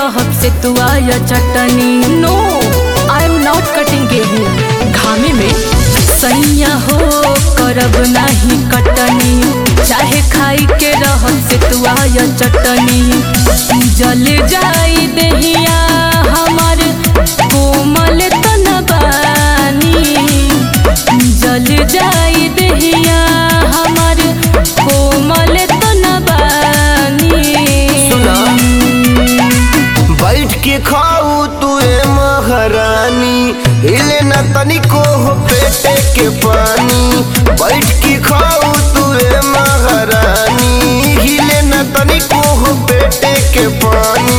रहब से तू आया चटनी। No I am not cutting गेहूँ घामे में सैया हो करब नहीं कटनी। चाहे खाई के रहब से तू आया चटनी। जल जाई देहिया हमार कोमल तनबानी। जल जाई देहिया हमार कोमल तनबानी। बैठ के खाऊ तुए महारानी हिले न तनिको हो पेटे के पानी। बैठ के खाऊ तुए महारानी हिले न तनिको हो पेटे के पानी।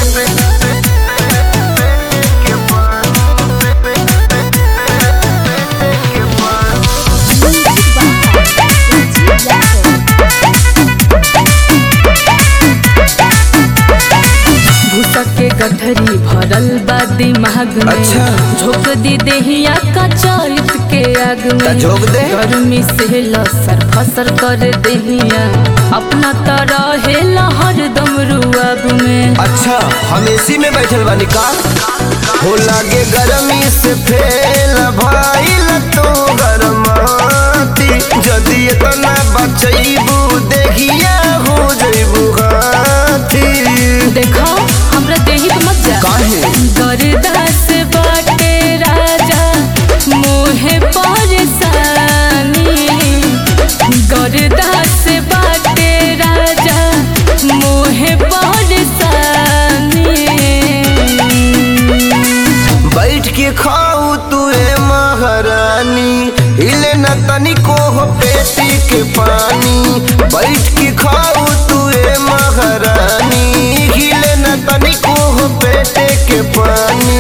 के गठरी भरल बा दिमाग में। अच्छा। झोंक दी देहिया का चरित के आग में। झोंक दे। गर्मी से लसर फसर कर देहिया अपना तरह हेला हरदम रुआब में। अच्छा हम एसी में बैठल बानी का हो लागे गर्मी से फेल भाईल तो गरमाती। जदी इतना बचैबू देहिया हो जैबू हाथी। देखो हमरा देही पे मत जा गर्दास बाटे राजा मोहे परेशानी। गर्दास बाटे राजा मोहे परेशानी। बैठ के खाऊ तुए महारानी हिले न तनिको हो पेटी के पानी। बैठ के खाऊ तुए महारानी हिले न तनिको हो पेटे के पानी।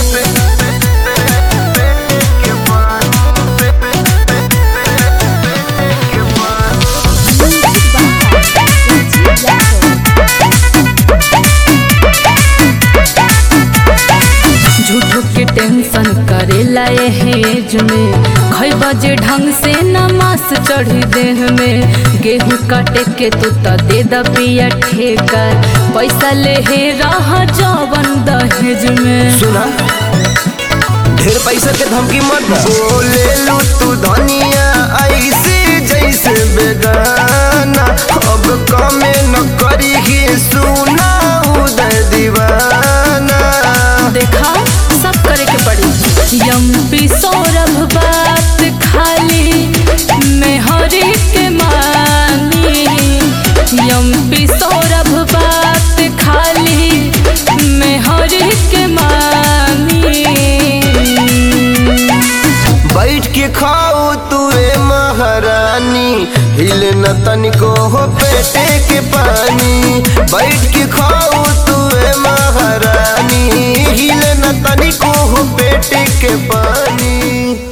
झूठो के टेंशन करेला हेज में। खई बजे ढंग से नमास चढ़ी देह में। गेहूँ काटे के तू तो दे द पिया ठेका। पैसा ले हे रहा जवन दहेज में। सुना ढेर पैसा के धमकी मत बोले लू तू धनिया ऐसे जैसे बेगाना। अब कमे न करी सुना उदय दीवाना। देखा सब करे के पड़ी यम्पी सौरभ बात खाली मेहरी के मानी। यम्पी सौरभ बात खाली मेहरी के मानी। बैठ के खाओ तुए महारानी हिले न तनिको हो पेटे के पानी। बैठ के खाओ तुए महारानी हिले न तनिको हो पेटे के पानी।